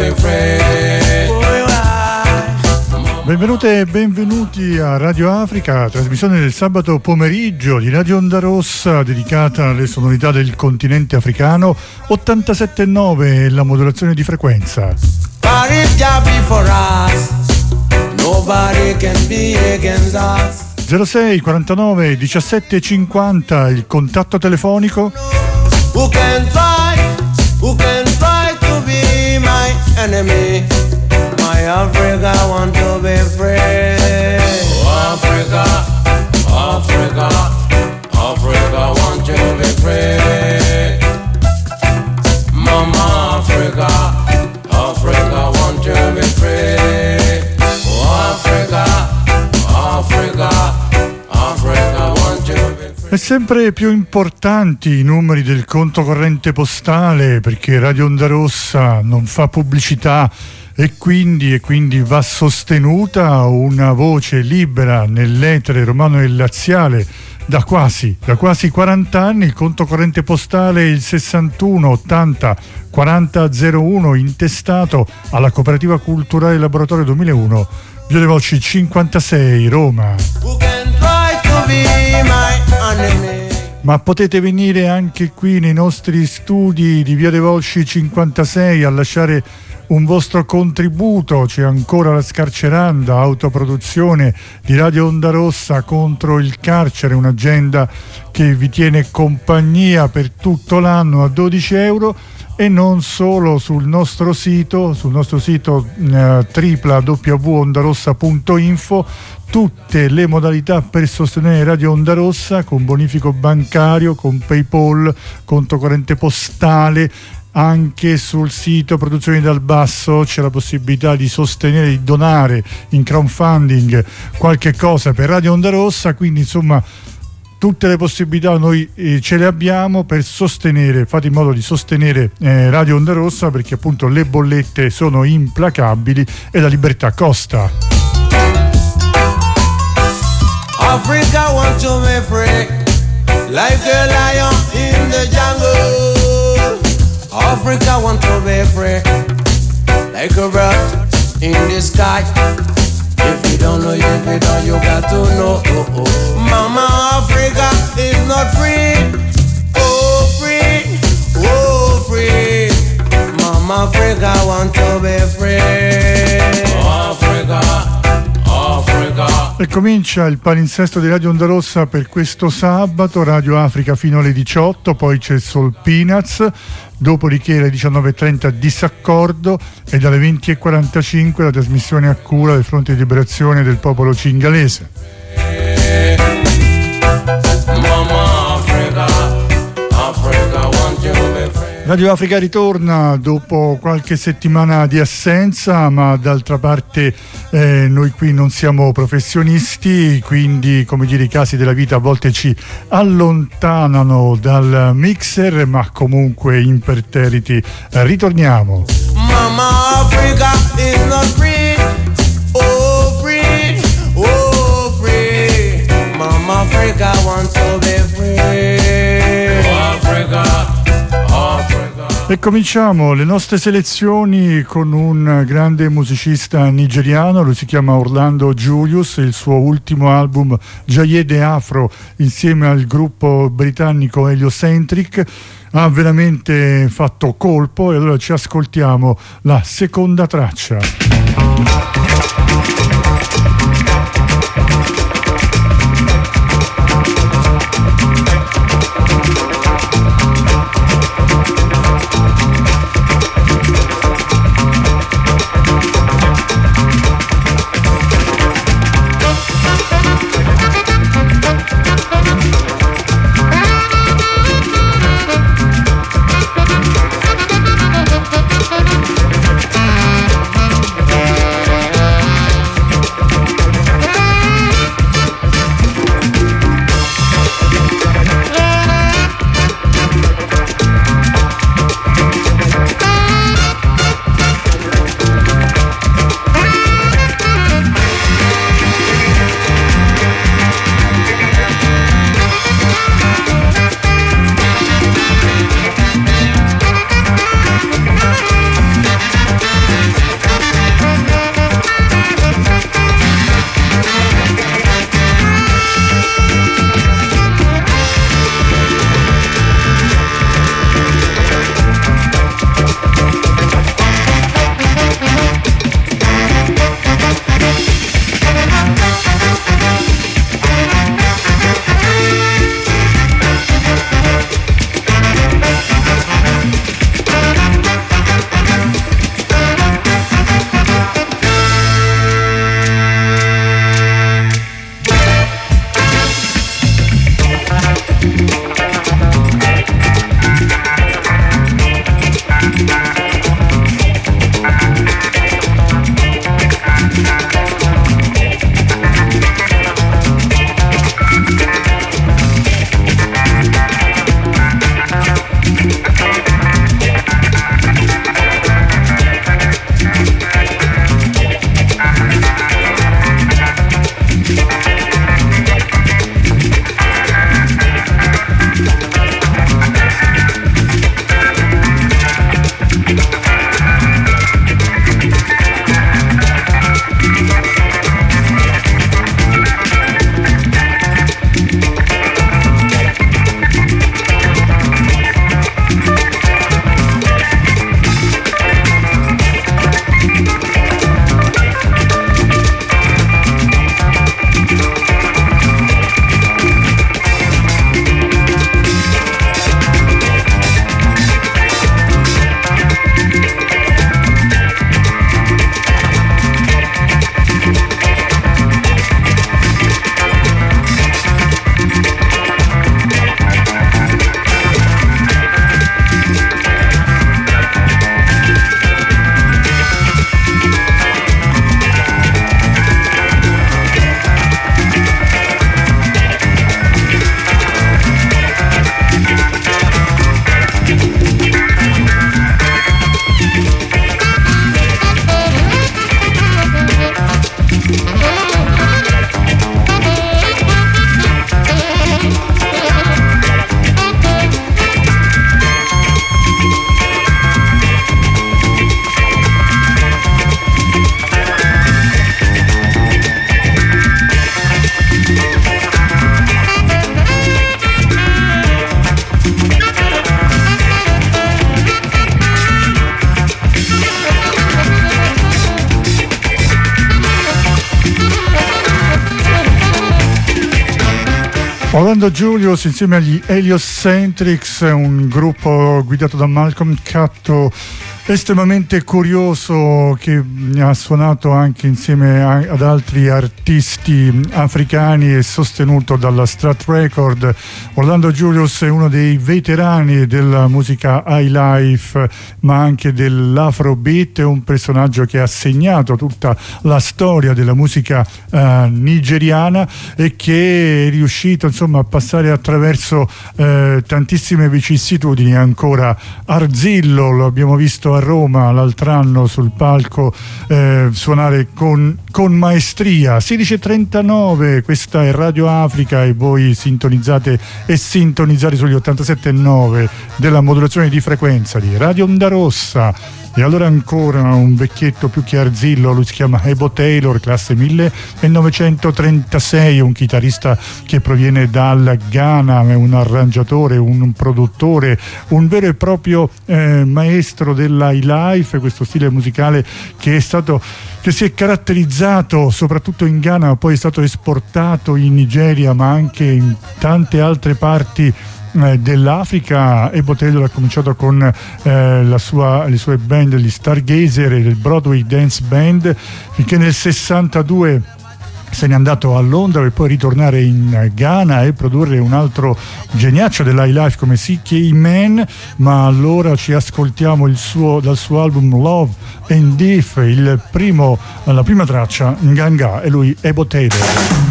be free. Benvenute e benvenuti a Radio Africa, trasmissione del sabato pomeriggio di Radio Onda Rossa dedicata alle sonorità del continente africano. 87.9 è la modulazione di frequenza. 06 49 17 50 il contatto telefonico. Who can try to be my enemy? My Africa want to be free. Oh, Africa, Africa, Africa want to be free. Mama Africa, Africa want to be free. Oh, Africa, Africa, Africa want to be free. È sempre più importanti i numeri del conto corrente postale, perché Radio Onda Rossa non fa pubblicità e quindi va sostenuta una voce libera nell'etere romano e laziale da quasi 40 anni. Il conto corrente postale è il 61 80 40 01, intestato alla Cooperativa Culturale Laboratorio 2001, Via dei Volsci 56, Roma. Ma potete venire anche qui nei nostri studi di Via dei Volsci 56 a lasciare un vostro contributo. C'è ancora la scarceranda, autoproduzione di Radio Onda Rossa contro il carcere, un'agenda che vi tiene compagnia per tutto l'anno a 12 euro. E non solo, sul nostro sito www.ondarossa.info tutte le modalità per sostenere Radio Onda Rossa, con bonifico bancario, con PayPal, conto corrente postale. Anche sul sito Produzioni dal Basso c'è la possibilità di sostenere, di donare in crowdfunding qualche cosa per Radio Onda Rossa, quindi insomma tutte le possibilità noi ce le abbiamo per sostenere. Fate in modo di sostenere Radio Onda Rossa, perché appunto le bollette sono implacabili e la libertà costa. Africa wants to be free, like a lion in the jungle. Africa wants to be free, like a bird in the sky. If you don't know, you got to know. Mama Africa is not free. Oh, free, oh, free. Mama Africa wants to be free. Oh, Africa, Africa. E comincia il palinsesto di Radio Onda Rossa per questo sabato. Radio Africa fino alle 18, poi c'è Soul Peanuts, dopodiché alle 19.30 Disaccordo e dalle 20.45 la trasmissione a cura del Fronte di Liberazione del Popolo Cingalese. Radio Africa ritorna dopo qualche settimana di assenza, ma d'altra parte noi qui non siamo professionisti, quindi come dire i casi della vita a volte ci allontanano dal mixer, ma comunque imperterriti ritorniamo. Mama Africa is not free. Oh, free, oh, free. Mama Africa wants to be free. Oh, Africa. E cominciamo le nostre selezioni con un grande musicista nigeriano, lui si chiama Orlando Julius. Il suo ultimo album Jayede Afro insieme al gruppo britannico Heliocentric ha veramente fatto colpo, e allora ci ascoltiamo la seconda traccia. Orlando Julius insieme agli Heliocentrics, un gruppo guidato da Malcolm Catto estremamente curioso, che ha suonato anche insieme ad altri artisti africani e sostenuto dalla Strat Record. Orlando Julius è uno dei veterani della musica highlife ma anche dell'afrobeat, è un personaggio che ha segnato tutta la storia della musica nigeriana e che è riuscito insomma a passare attraverso tantissime vicissitudini. Ancora Arzillo lo abbiamo visto a Roma l'altro anno sul palco suonare con maestria. 16:39, questa è Radio Africa e voi sintonizzate e sintonizzate sugli 87.9 della modulazione di frequenza di Radio Onda Rossa. E allora ancora un vecchietto più che Arzillo, lui si chiama Ebo Taylor, classe 1936, un chitarrista che proviene dal Ghana, è un arrangiatore, un produttore, un vero e proprio maestro della highlife, questo stile musicale che si è caratterizzato soprattutto in Ghana, ma poi è stato esportato in Nigeria ma anche in tante altre parti dell'Africa. Ebo Taylor ha cominciato con le sue band, gli Stargazer e il Broadway Dance Band, finché nel 62 se n'è andato a Londra per poi ritornare in Ghana e produrre un altro geniaccio dell'highlife come C.K. Man. Ma allora ci ascoltiamo dal suo album Love and Death, la prima traccia, Nganga, e lui Ebo Taylor.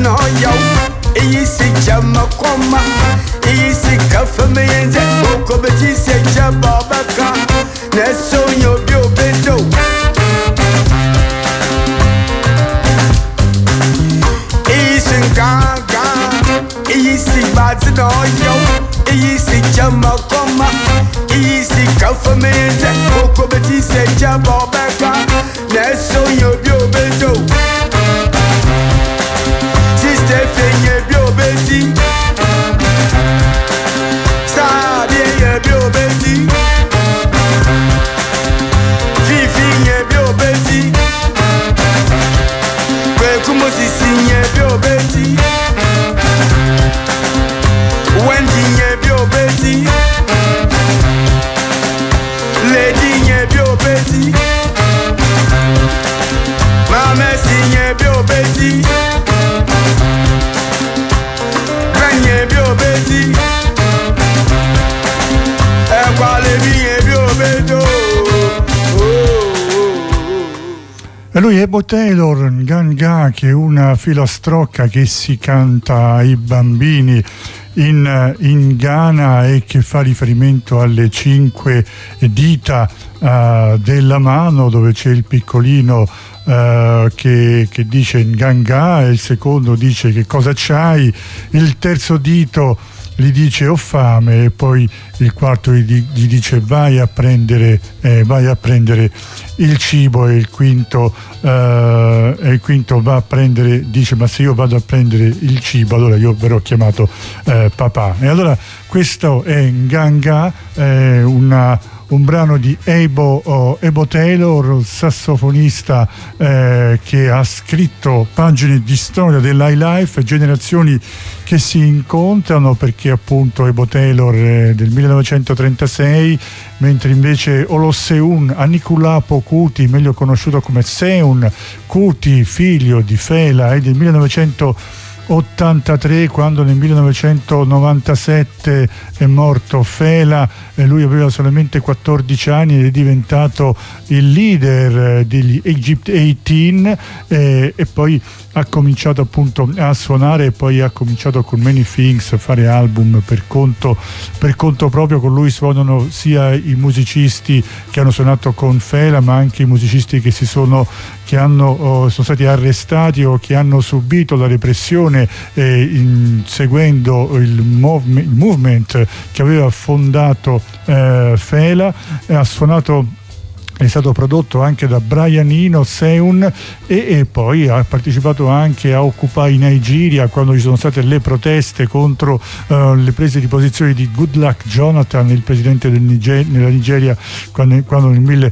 no yo. Easy jama koma, easy kafa me yenze. Oko beti se jaba baka, neso yo bio beto. Easy gaga, easy bad no yo. Easy jama koma, easy kafa me yenze. Oko beti se jaba baka, neso yo bio beto. Fenye bio beti, sa bien bio beti, Fifi nye bio beti, kwe kumo sisi nye bio beti, Wendy nye bio beti, Lady nye bio beti, Mamesi nye bio beti. E lui è Ebo Taylor, Ganga, che è una filastrocca che si canta ai bambini in Ghana e che fa riferimento alle 5 dita della mano, dove c'è il piccolino che dice Ganga, e il secondo dice che cosa c'hai, il terzo dito gli dice ho fame, e poi il quarto gli dice vai a prendere il cibo, e il quinto va a prendere, dice ma se io vado a prendere il cibo allora io verrò chiamato papà. E allora questo è Ganga, un brano di Ebo Taylor, sassofonista che ha scritto pagine di storia dell'highlife, generazioni che si incontrano, perché appunto Ebo Taylor è del 1936, mentre invece Oloseun Anikulapo Kuti, meglio conosciuto come Seun Kuti, figlio di Fela, è del 1983, quando nel 1997 è morto Fela, e lui aveva solamente 14 anni ed è diventato il leader degli Egypt 18, e poi ha cominciato appunto a suonare, e poi ha cominciato con Many Things a fare album per conto proprio. Con lui suonano sia i musicisti che hanno suonato con Fela, ma anche i musicisti che sono stati arrestati o che hanno subito la repressione seguendo il movement che aveva fondato Fela. Ha suonato, è stato prodotto anche da Brian Eno, Seun, e poi ha partecipato anche a Occupy Nigeria, quando ci sono state le proteste contro le prese di posizione di Goodluck Jonathan, il presidente nella Nigeria, quando nel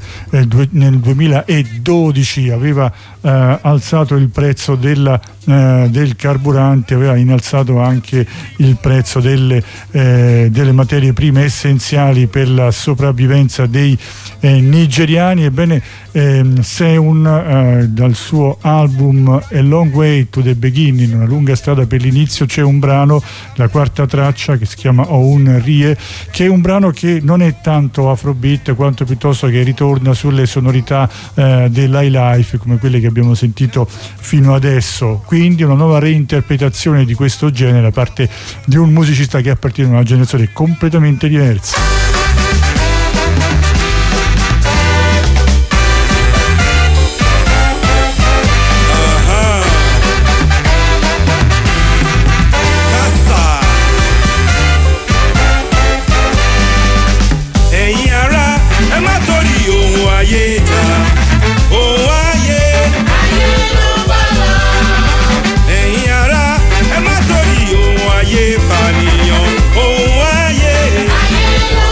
2012 aveva alzato il prezzo del carburante, aveva innalzato anche il prezzo delle materie prime essenziali per la sopravvivenza dei nigeriani. Ebbene, Seun, dal suo album A Long Way to the Beginning, una lunga strada per l'inizio, c'è un brano, la quarta traccia, che si chiama Oun Rie, che è un brano che non è tanto afrobeat quanto piuttosto che ritorna sulle sonorità dell'highlife, come quelle che abbiamo sentito fino adesso. Quindi una nuova reinterpretazione di questo genere da parte di un musicista che appartiene a una generazione completamente diversa. Ayé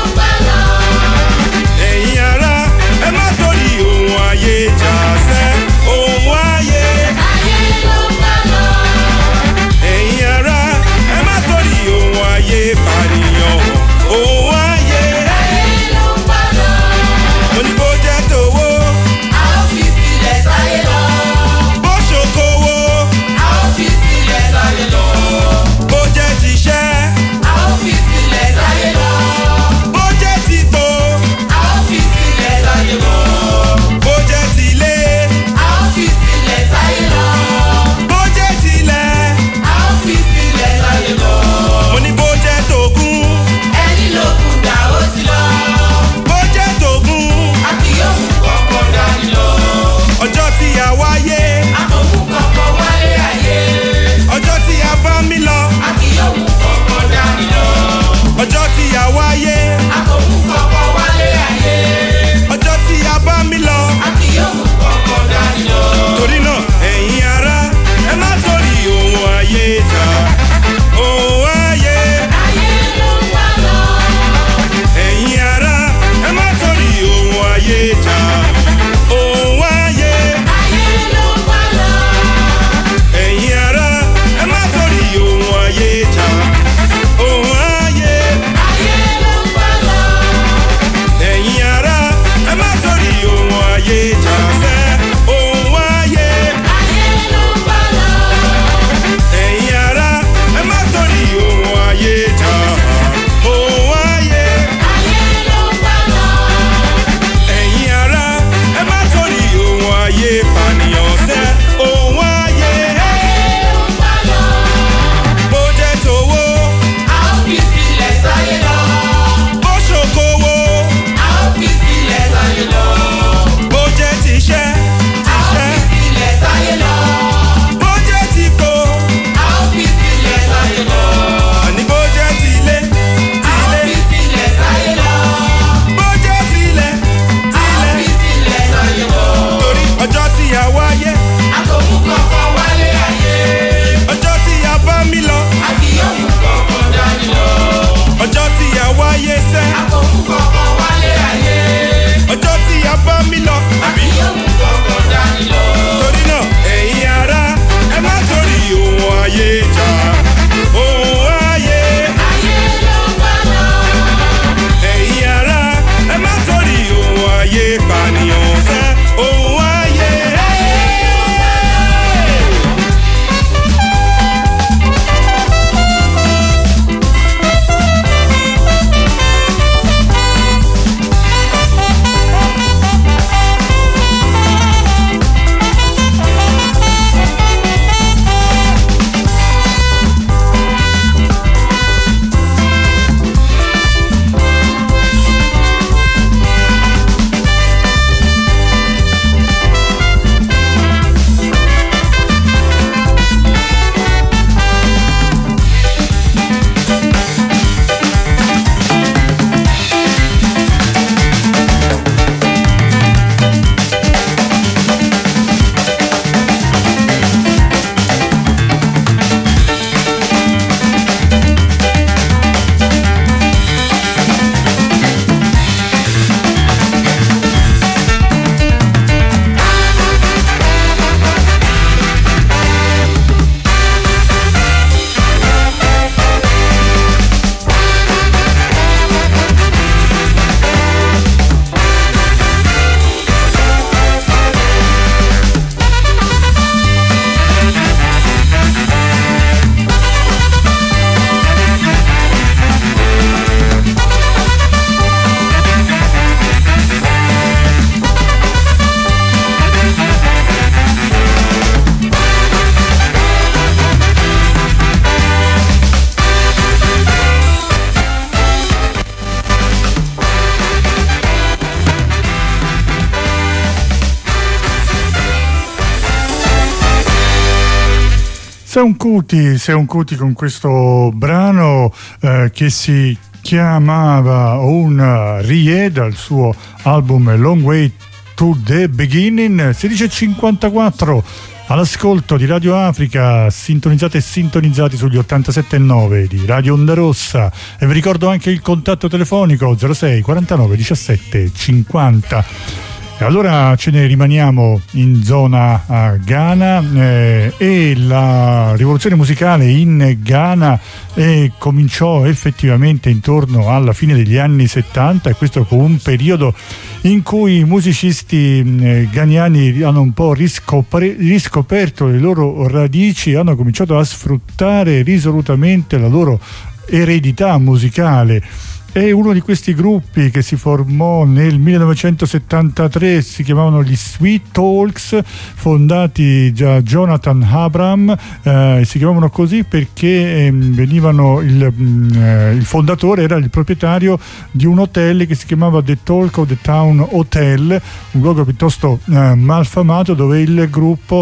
Seun Kuti con questo brano che si chiamava Un Rie dal suo album Long Way to the Beginning. 16:54 all'ascolto di Radio Africa, sintonizzate e sintonizzati sugli 87.9 di Radio Onda Rossa, e vi ricordo anche il contatto telefonico 06 49 17 50. E allora ce ne rimaniamo in zona Ghana, e la rivoluzione musicale in Ghana cominciò effettivamente intorno alla fine degli anni 70, e questo con un periodo in cui i musicisti ghanaiani hanno un po' riscoperto le loro radici, hanno cominciato a sfruttare risolutamente la loro eredità musicale. E uno di questi gruppi che si formò nel 1973 si chiamavano gli Sweet Talks, fondati da Jonathan Abram. Si chiamavano così perché venivano il fondatore era il proprietario di un hotel che si chiamava The Talk of the Town Hotel, un luogo piuttosto malfamato, dove il gruppo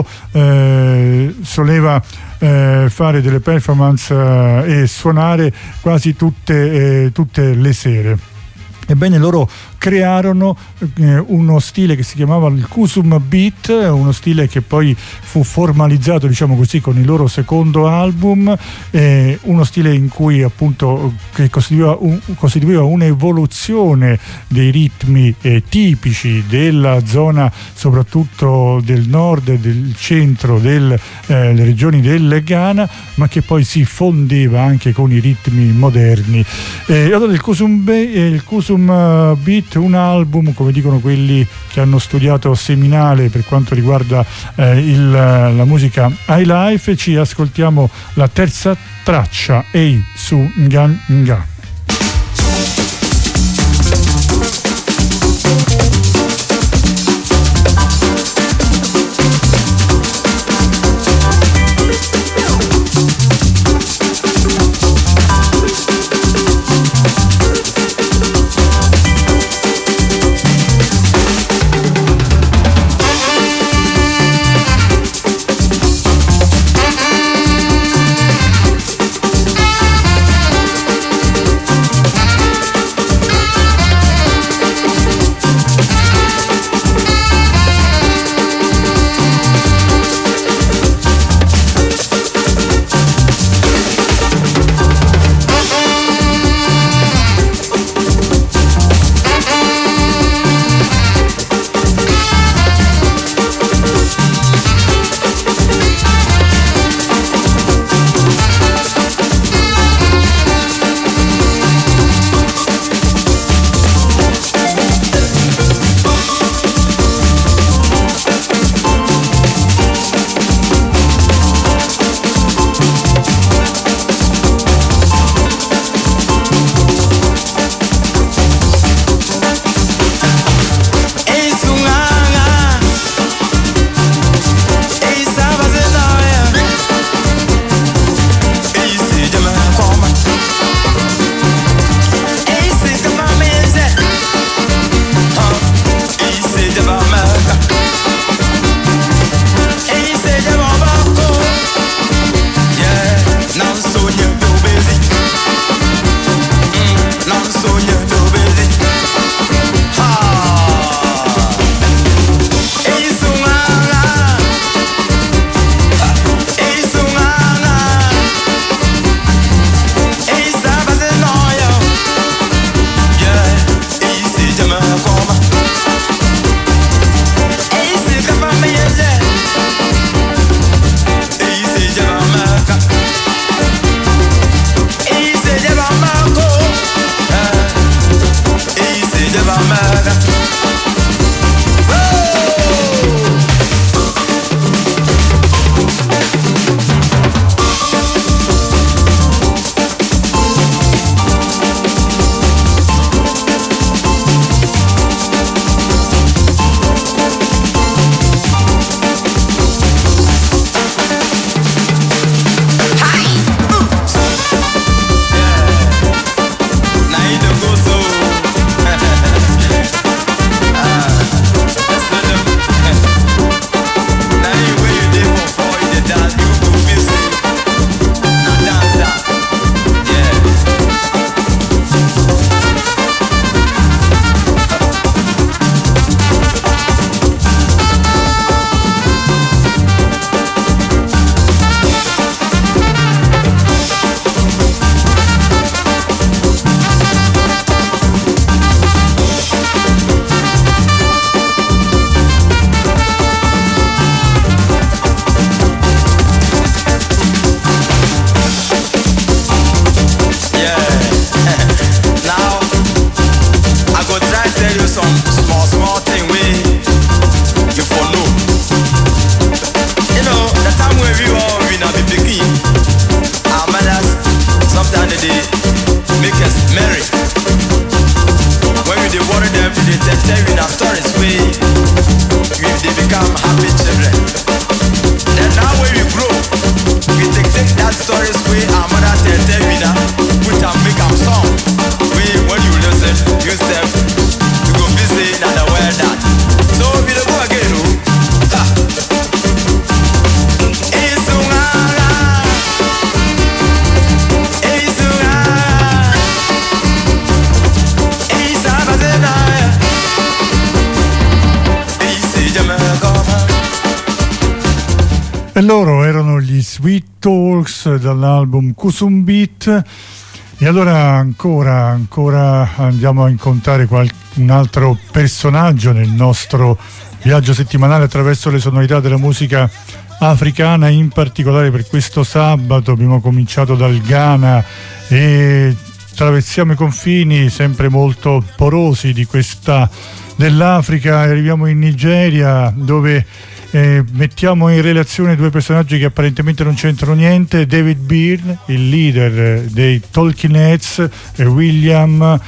soleva fare delle performance e suonare quasi tutte le sere. Ebbene, loro crearono uno stile che si chiamava il Kusum Beat, uno stile che poi fu formalizzato, diciamo così, con il loro secondo album, uno stile in cui appunto che costituiva un'evoluzione dei ritmi tipici della zona, soprattutto del nord e del centro delle regioni del Ghana, ma che poi si fondeva anche con i ritmi moderni. Allora il Kusum Beat, un album, come dicono quelli che hanno studiato seminale per quanto riguarda la musica high life. Ci ascoltiamo la terza traccia, Ei Su Nga Nga. E loro erano gli Sweet Talks dall'album Kusumbit. E allora ancora andiamo a incontrare un altro personaggio nel nostro viaggio settimanale attraverso le sonorità della musica africana. In particolare per questo sabato abbiamo cominciato dal Ghana e attraversiamo i confini sempre molto porosi dell'Africa e arriviamo in Nigeria, dove mettiamo in relazione due personaggi che apparentemente non c'entrano niente: David Byrne, il leader dei Talking Heads, e William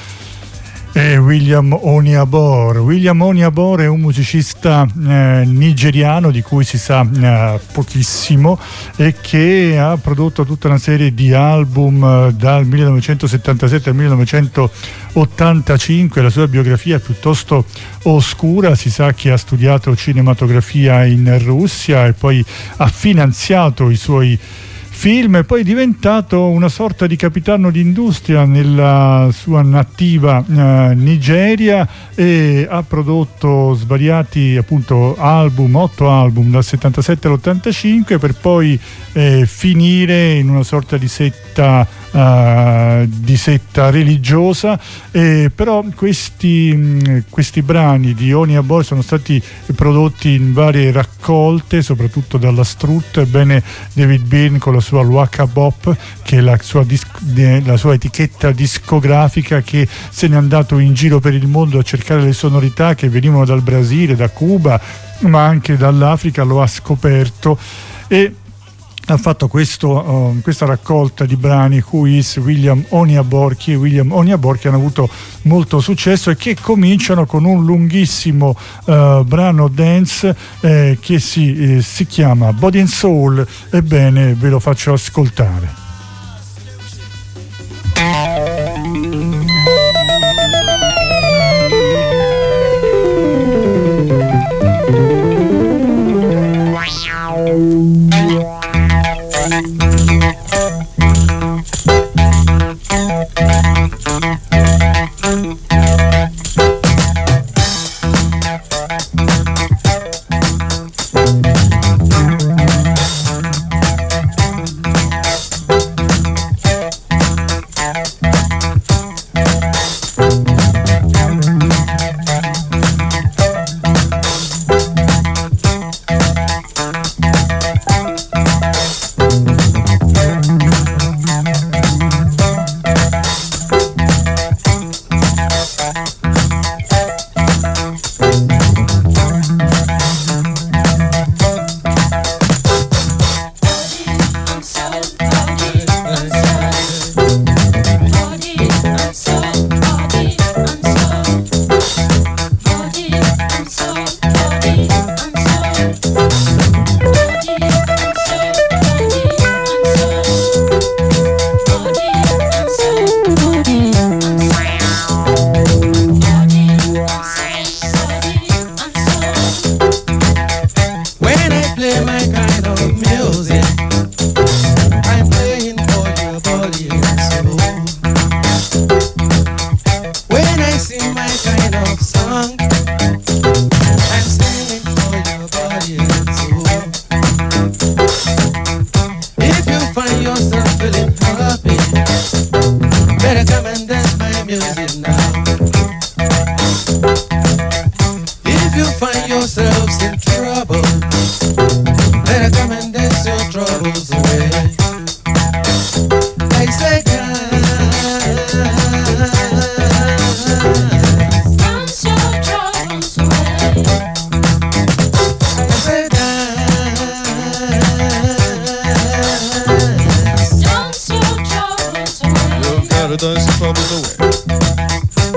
Oniabor. William Oniabor è un musicista nigeriano di cui si sa pochissimo e che ha prodotto tutta una serie di album dal 1977 al 1985. La sua biografia è piuttosto oscura, si sa che ha studiato cinematografia in Russia e poi ha finanziato i suoi film e poi è diventato una sorta di capitano d'industria nella sua nativa Nigeria e ha prodotto svariati appunto 8 album dal 77 all'85 per poi finire in una sorta di setta religiosa, però questi brani di Oniabor sono stati prodotti in varie raccolte, soprattutto dalla Strut. Ebbene, David Byrne con la sua Luaka Bop, che è la sua etichetta discografica, che se n'è andato in giro per il mondo a cercare le sonorità che venivano dal Brasile, da Cuba, ma anche dall'Africa, lo ha scoperto e ha fatto questa raccolta di brani Who is William Oniabor, che hanno avuto molto successo e che cominciano con un lunghissimo brano dance che si chiama Body and Soul. Ebbene, ve lo faccio ascoltare. Dance your troubles away.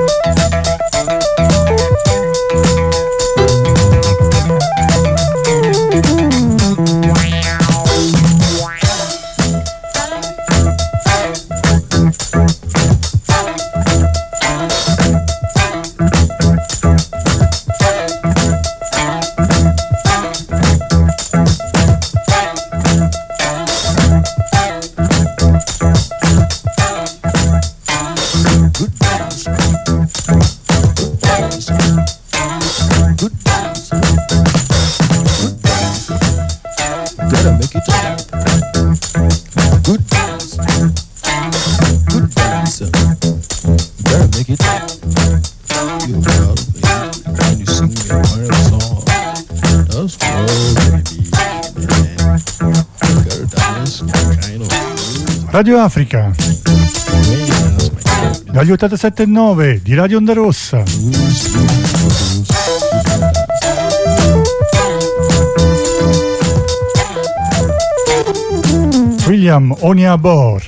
like it. Feel proud of me when you sing me a weird song. That's cool, baby. Girl, that's kind of Radio Africa dagli 87.9 di Radio Onda Rossa. William Oniabor.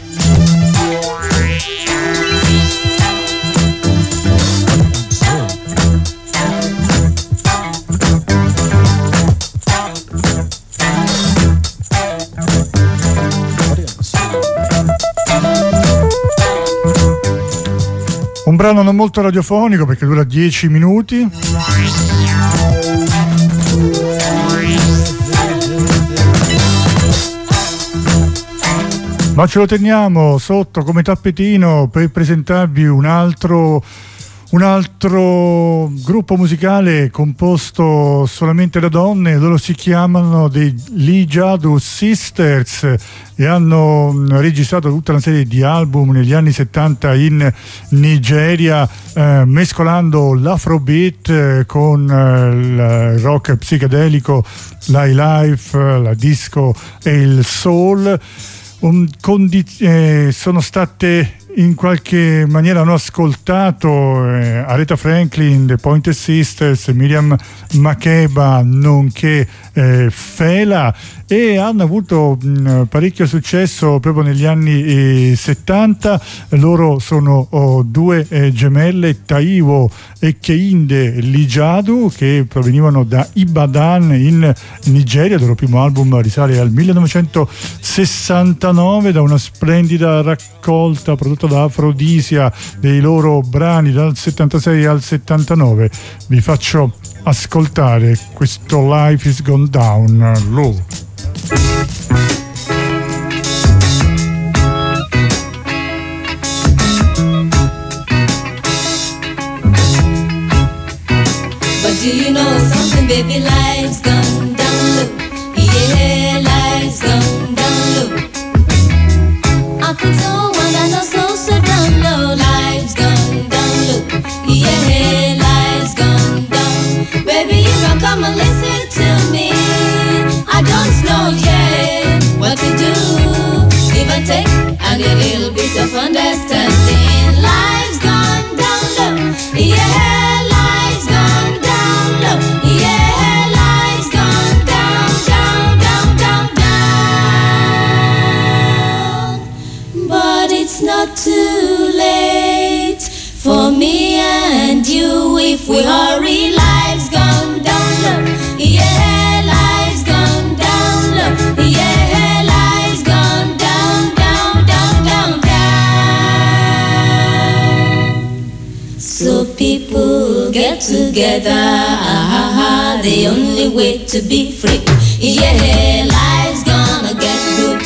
Un brano non molto radiofonico perché dura 10 minuti. Ma ce lo teniamo sotto come tappetino per presentarvi un altro gruppo musicale composto solamente da donne. Loro si chiamano dei Lijadu Sisters e hanno registrato tutta una serie di album negli anni 70 in Nigeria, mescolando l'afrobeat con il rock psichedelico, l'highlife, la disco e il soul. Sono state in qualche maniera, hanno ascoltato Aretha Franklin, The Pointer Sisters, Miriam Makeba, nonché Fela, e hanno avuto parecchio successo proprio negli anni 70. Loro sono due gemelle, Taiwo e Keinde Lijadu, che provenivano da Ibadan in Nigeria. Il loro primo album risale al 1969 da una splendida raccolta prodotta da Afrodisia dei loro brani dal 76 al 79. Vi faccio ascoltare questo Life is Gone Down Low. But do you know something, baby? Life's gone down low. Yeah, life's gone down low. I think so, and I know so down low. Life's gone down low. Yeah, life's gone down. Baby, you can come and listen to me. I don't know yet what to do. Give and take and a little bit of understanding. Life's gone down low. Yeah, life's gone down low. Yeah, life's gone down, down, down, down, down. But it's not too late for me and you if we hurry. Life's gone down low. Yeah, life's gone down low. Yeah, life's gone down, down, down, down, down. So people get together, the only way to be free. Yeah, life's gonna get good.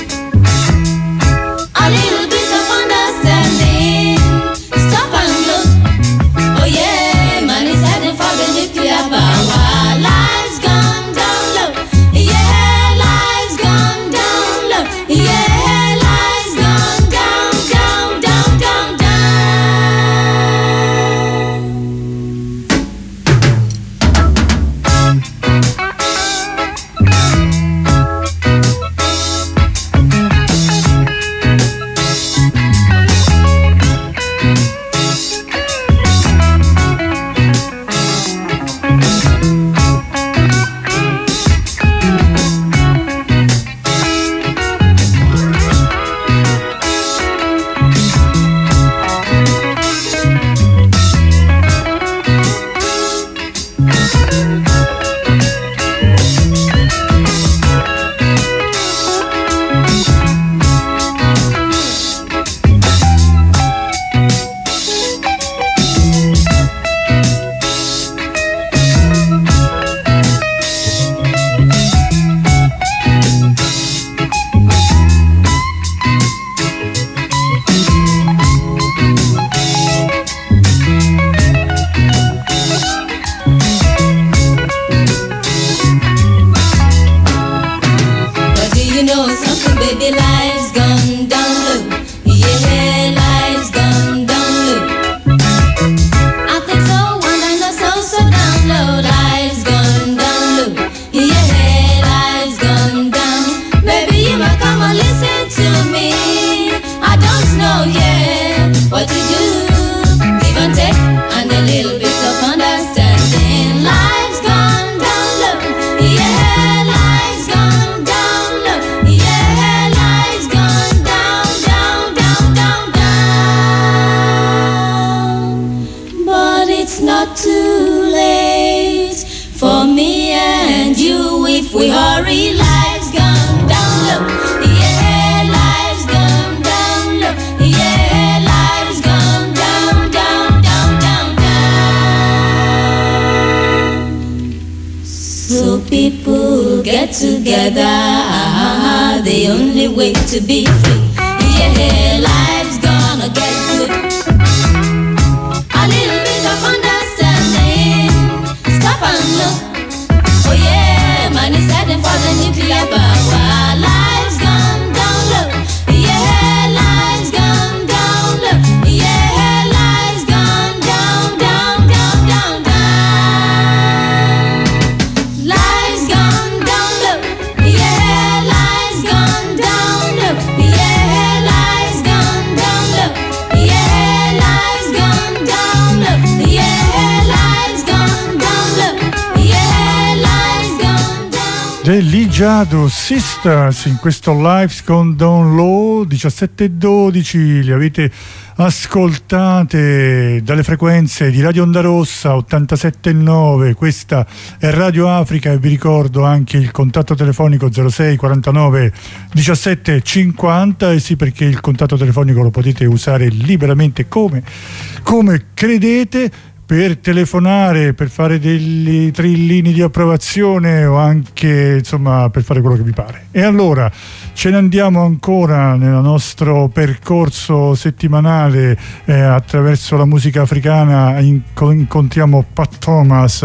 A little bit of understanding. Stop and look. Oh yeah, man is heading for the nuclear power. Life's gone down low. Yeah, life's gone down low. Yeah, life's gone down, down, down, down, down. not too late for me and you if we hurry. Life's gone down low, yeah, life's gone down low, yeah, life's gone down, down, down, down, down. So people get together, the only way to be free. Yeah, life's gonna get good. A little bit of understanding. Stop and look. Oh yeah, man is heading for the nuclear power. Life's gone down low. Yeah, life's gone down low. Yeah, life's gone down, down, down, down, down. Life's gone down low. Yeah, life's gone down low. Yeah, life's gone down low. Yeah, life's gone down low. Yeah, life's gone down low. Yeah, life's gone down. The Ligiado Sisters in questo Life's Gone Down Low, 17:12, li avete ascoltate dalle frequenze di Radio Onda Rossa 87.9. Questa è Radio Africa e vi ricordo anche il contatto telefonico 06 49 17 50, e sì, perché il contatto telefonico lo potete usare liberamente come credete, per telefonare, per fare degli trillini di approvazione o anche insomma per fare quello che vi pare. E allora ce ne andiamo ancora nel nostro percorso settimanale attraverso la musica africana. Incontriamo Pat Thomas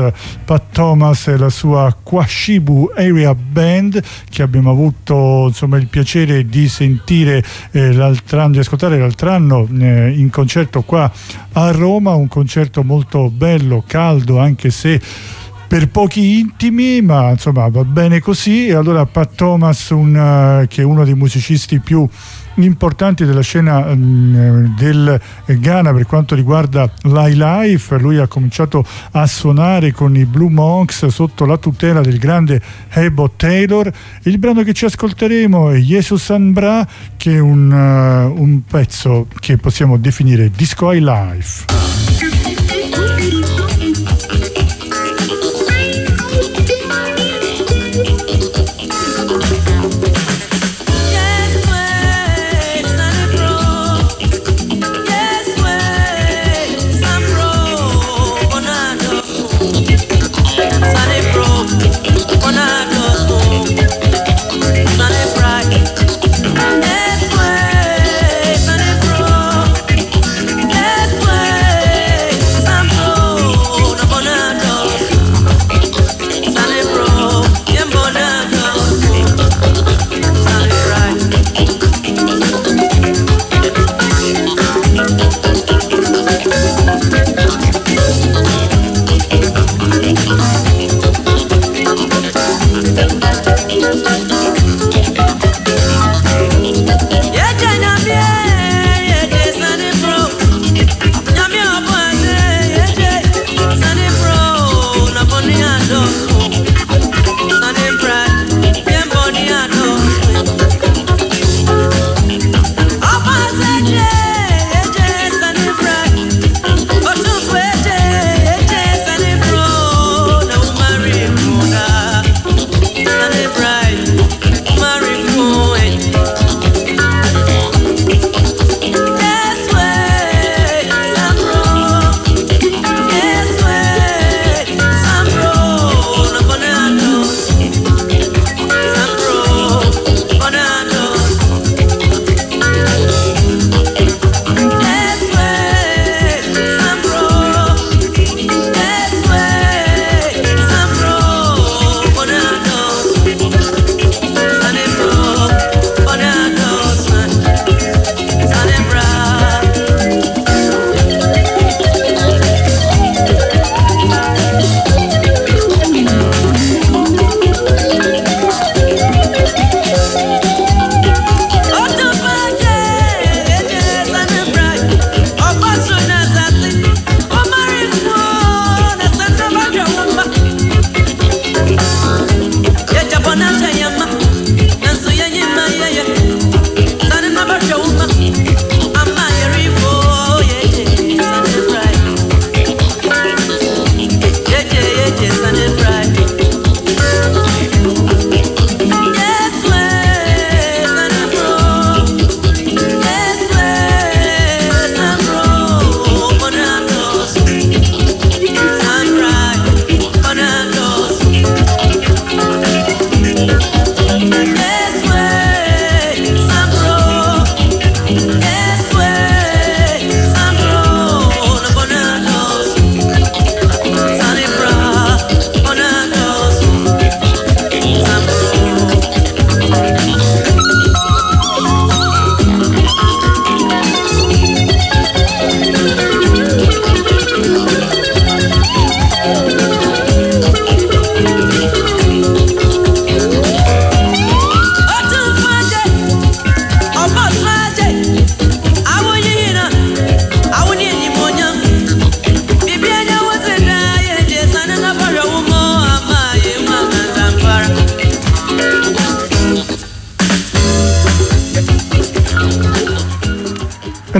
e la sua Kwashibu Area Band, che abbiamo avuto insomma il piacere di sentire di ascoltare l'altro anno in concerto qua a Roma, un concerto molto bello, caldo, anche se per pochi intimi, ma insomma va bene così. E allora Pat Thomas, che è uno dei musicisti più importanti della scena del Ghana per quanto riguarda l'highlife, lui ha cominciato a suonare con i Blue Monks sotto la tutela del grande Hebo Taylor. Il brano che ci ascolteremo è Jesus Anbra, che è un pezzo che possiamo definire disco highlife. Yes, way.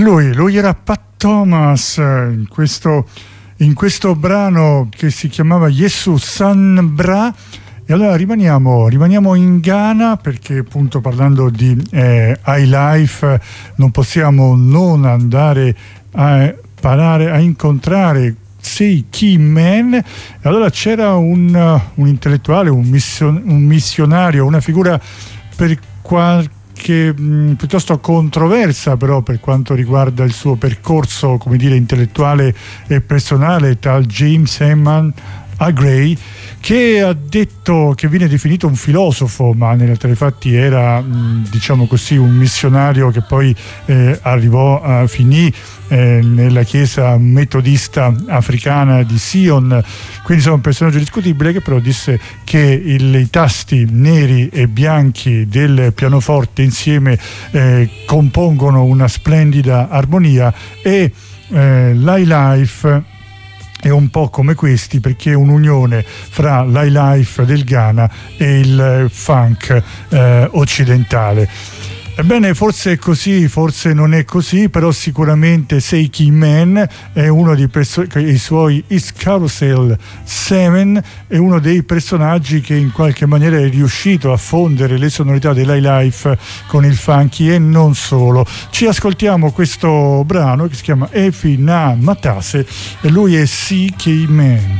Lui era Pat Thomas in questo brano che si chiamava Yesu San Bra. E allora rimaniamo in Ghana, perché appunto parlando di highlife non possiamo non andare a incontrare Sei Key Man. E allora c'era un intellettuale, un missionario, una figura per qualche piuttosto controversa però per quanto riguarda il suo percorso, come dire, intellettuale e personale, tal James Heman Gray, che ha detto che viene definito un filosofo, ma nei fatti era diciamo così un missionario che poi finì nella chiesa metodista africana di Sion. Quindi sono un personaggio discutibile, che però disse che i tasti neri e bianchi del pianoforte insieme compongono una splendida armonia, e l'highlife è un po' come questi, perché è un'unione fra l'highlife del Ghana e il funk occidentale. Ebbene, forse è così, forse non è così, però sicuramente Sei Key Man è uno i suoi Is Carousel 7 è uno dei personaggi che in qualche maniera è riuscito a fondere le sonorità dell'highlife con il funky, e non solo. Ci ascoltiamo questo brano che si chiama Efi Na Matase e lui è Sei Key Man.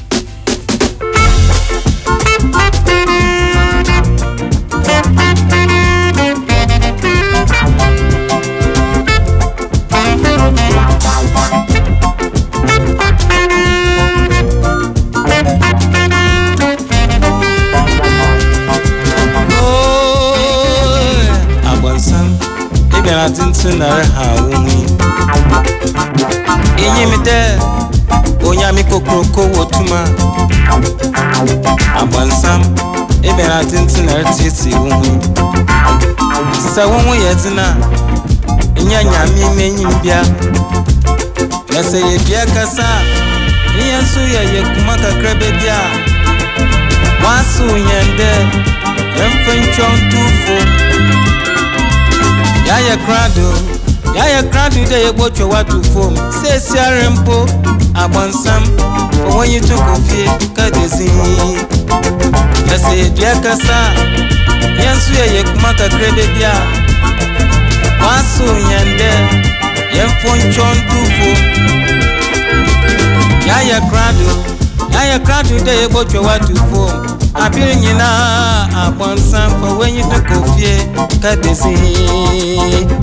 I didn't know how we me there, Oyami Kokoko Wotuma. Abansam, even I didn't know Titi woman. So when we had dinner, Yanya me bia. Let's say Bia Cassa, Yansuya Yakumaka Crabebia. Wasu Yande, French on 2 Yaya crado, they watch your water form. Say, Sarempo, Abansam, but when you took off here, Kadesi. Let's say, Diakasa, Yansuya Yakumaka Credebia. Wasu Yande, Yamfonchon 2 Yaya crado, they watch your water form. I feel you now, Abansam, but when you took off here, Kadesi.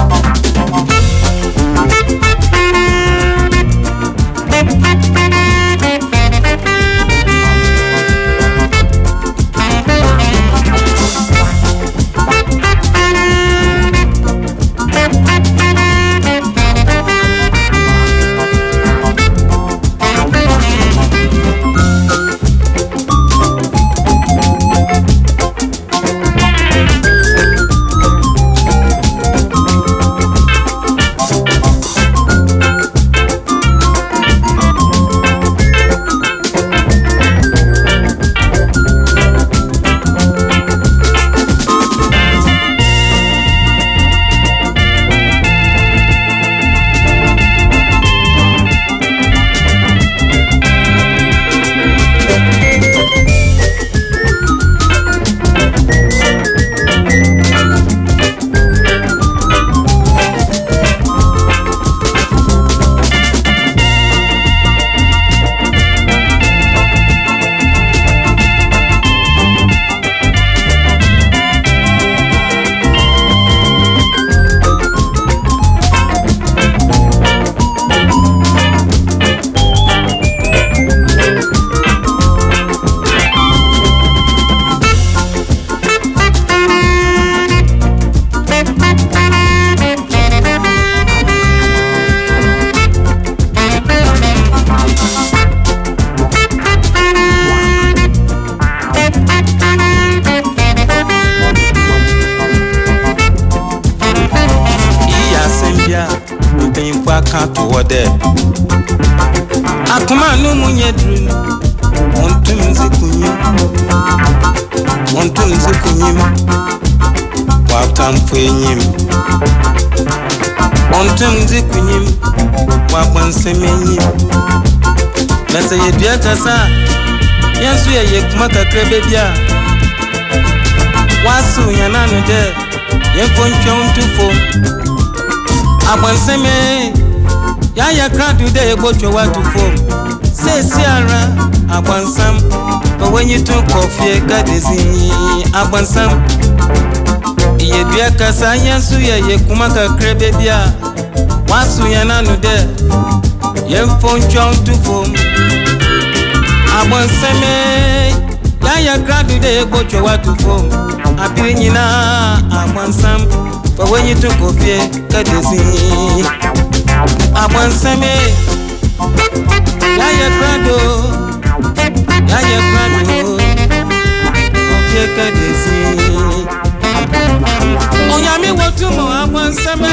Akuma no munye drum ontunzi kunyim watam fwenyim Ontum zikunyim wa kwansemenyi na sɛ yɛdua kasa yɛn so yɛyɛ kuma kakra bebia waso yana no dɛ yɛnkɔntwɛn ntufo akwanseme yɛayɛ krado dɛ yɛbɔtwɛ watufo sɛsi ara akwansam ɔwɔnyi to kɔfie kadezi akwansam yɛdua kasa yɛn so yɛyɛ kuma kakra bebia waso yana no dɛ yɛnkɔntwɛn ntufo akwanseme yɛayɛ krado dɛ yɛbɔtwɛ watufo abiri nyinaa akwansam ɔwɔnyi to kɔfie kadezi akwansame yɛayɛ krado kɔfie kadezi onyame wɔtumo akwansame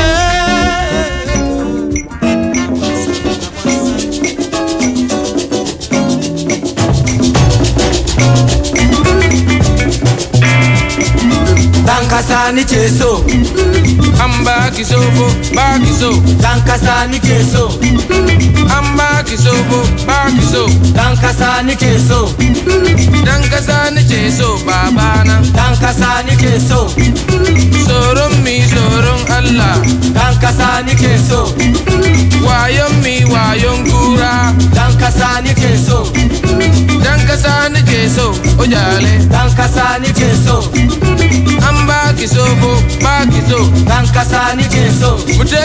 Dankasani keso Amba kisobo ba kiso Dankasani keso Amba kisobo ba kiso Dankasani keso Dankasani keso babana Dankasani keso Soron mi soron Allah Dankasani keso Wayon mi wayon kura Dankasani keso Dankasani keso ojale Dankasani keso Amba kisobo ba kiso Dankasani keso Mute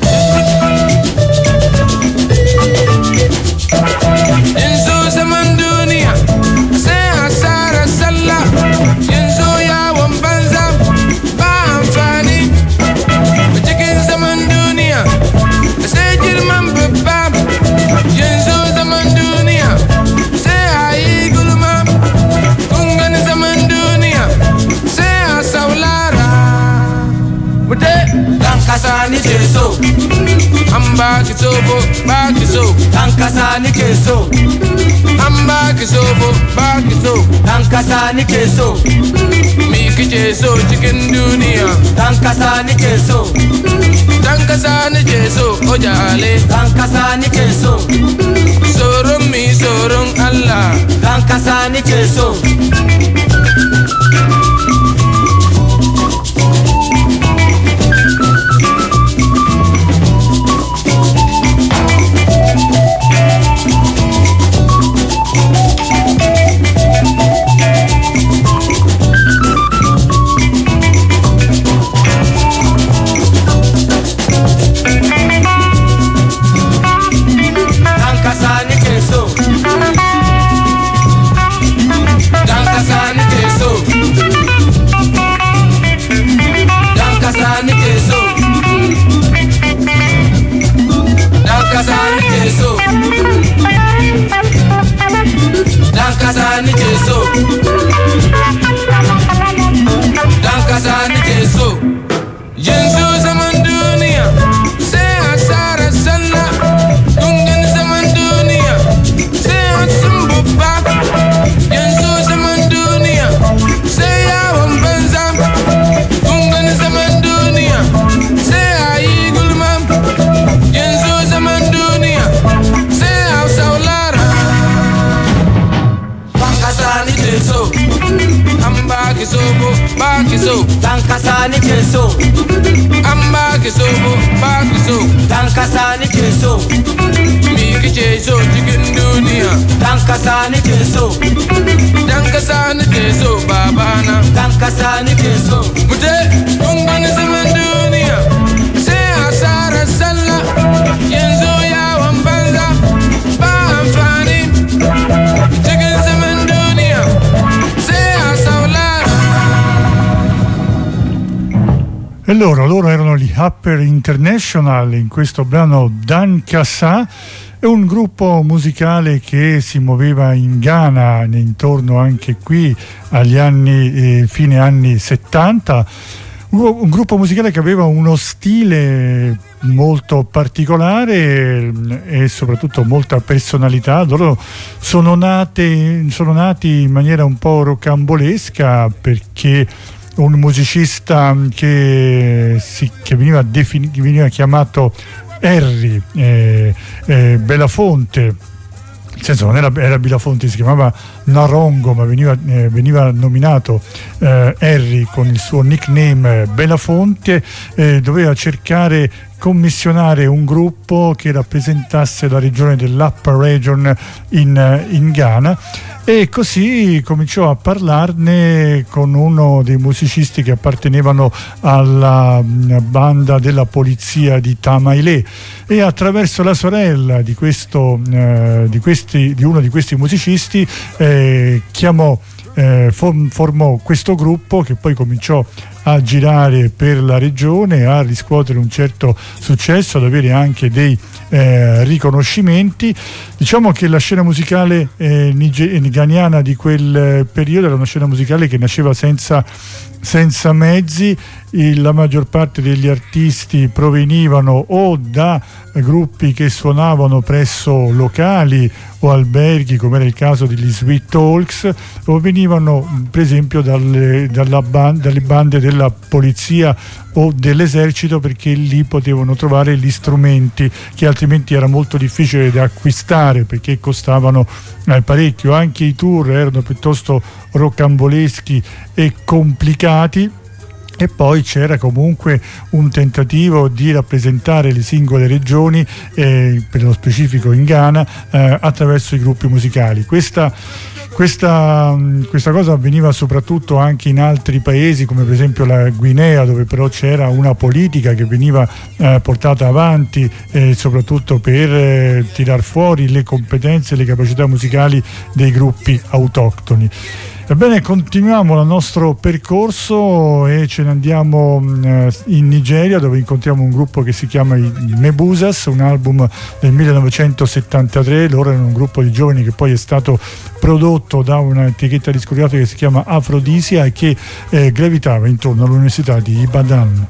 Inso zaman dunia Se asara salla Inso ya wambanza Ba amfani Cikin zaman dunia Se jirman babba Inso zaman dunia Se ayi gulma Kungan zaman dunia Se asaulara Mute Dankasani keso Amba kisobo ba kiso Dankasani keso Amba kisobo ba kiso Dankasani keso Mi kice so cikin duniya Dankasani keso Dankasani keso ojale Dankasani keso Soron mi soron Allah Dankasani keso Dankasani keso Dankasani keso Dankasani keso Dankasani keso Dankasani keso Dankasani keso Yanzu zaman duniya Sai asara sallah Kungan zaman duniya Sai hatsin babba Yanzu zaman duniya Sai yawon banza Kungan zaman duniya Sai ayi gulma Yanzu zaman duniya Sai hausaulara Dankasani keso An ba ki sobo ba ki so Dankasani keso An ba ki sobo ba ki so Dankasani keso Mi kice so cikin duniya Dankasani keso Dan kasa nake so babana Dankasani keso Mute kun gani zaman duniya Sai asarar sallah Yanzu yawon banza Ba amfani Cikin zaman duniya Sai a saulara E loro erano gli Upper International in questo brano Dankasa. È un gruppo musicale che si muoveva in Ghana intorno anche qui agli anni fine anni 70. Un gruppo musicale che aveva uno stile molto particolare e soprattutto molta personalità. Loro sono nati in maniera un po' rocambolesca perché un musicista che veniva chiamato Harry Belafonte. Nel senso, non era Belafonte, si chiamava Narongo, ma veniva nominato Harry con il suo nickname Belafonte. Doveva cercare commissionare un gruppo che rappresentasse la regione dell'Upper Region in Ghana, e così cominciò a parlarne con uno dei musicisti che appartenevano alla banda della polizia di Tamailé, e attraverso la sorella di uno di questi musicisti formò questo gruppo, che poi cominciò a girare per la regione, a riscuotere un certo successo, ad avere anche dei riconoscimenti. Diciamo che la scena musicale ghaniana di quel periodo era una scena musicale che nasceva senza mezzi. La maggior parte degli artisti provenivano o da gruppi che suonavano presso locali o alberghi, come era il caso degli Sweet Talks, o venivano per esempio dalle bande della polizia o dell'esercito, perché lì potevano trovare gli strumenti che altrimenti era molto difficile da acquistare, perché costavano parecchio. Anche i tour erano piuttosto rocamboleschi e complicati, e poi c'era comunque un tentativo di rappresentare le singole regioni, per lo specifico in Ghana, attraverso i gruppi musicali. Questa cosa avveniva soprattutto anche in altri paesi, come per esempio la Guinea, dove però c'era una politica che veniva portata avanti soprattutto per tirar fuori le competenze e le capacità musicali dei gruppi autoctoni. Ebbene, continuiamo il nostro percorso e ce ne andiamo in Nigeria, dove incontriamo un gruppo che si chiama i Mebusas, un album del 1973. Loro erano un gruppo di giovani che poi è stato prodotto da un'etichetta discografica che si chiama Afrodisia e che gravitava intorno all'università di Ibadan.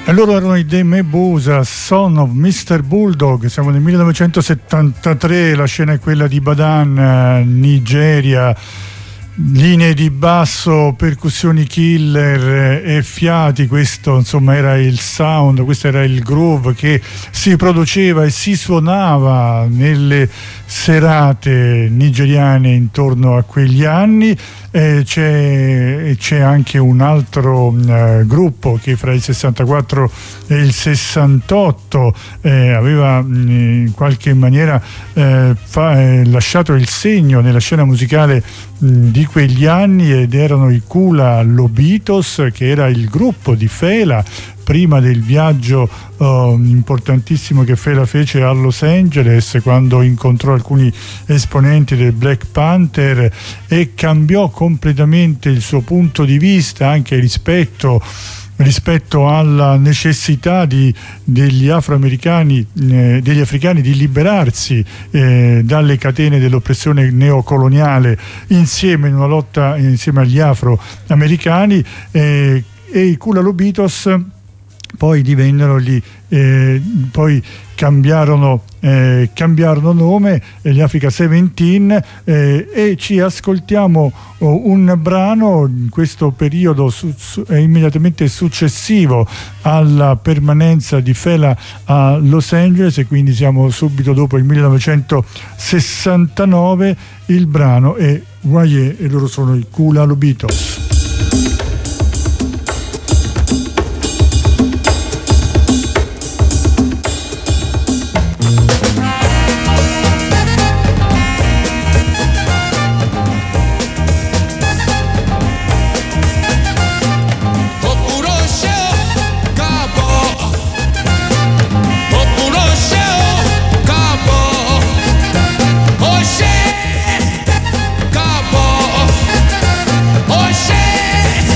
Loro erano i De Mebusa, Son of Mr. Bulldog. Siamo nel 1973, la scena è quella di Badan, Nigeria. Linee di basso, percussioni killer e fiati, questo insomma era il sound, questo era il groove che si produceva e si suonava nelle serate nigeriane intorno a quegli anni. C'è anche un altro gruppo che fra il 64 e il 68 aveva in qualche maniera lasciato il segno nella scena musicale di quegli anni, ed erano i Kula Lobitos, che era il gruppo di Fela prima del viaggio importantissimo che Fela fece a Los Angeles, quando incontrò alcuni esponenti del Black Panther e cambiò completamente il suo punto di vista anche rispetto alla necessità degli afroamericani, degli africani, di liberarsi dalle catene dell'oppressione neocoloniale insieme in una lotta insieme agli afroamericani, e i Kula Lobitos poi divennero poi cambiarono nome, gli Africa 17, e ci ascoltiamo un brano in questo periodo immediatamente successivo alla permanenza di Fela a Los Angeles, e quindi siamo subito dopo il 1969. Il brano è Waye e loro sono i Kula Lobitos. Oxê,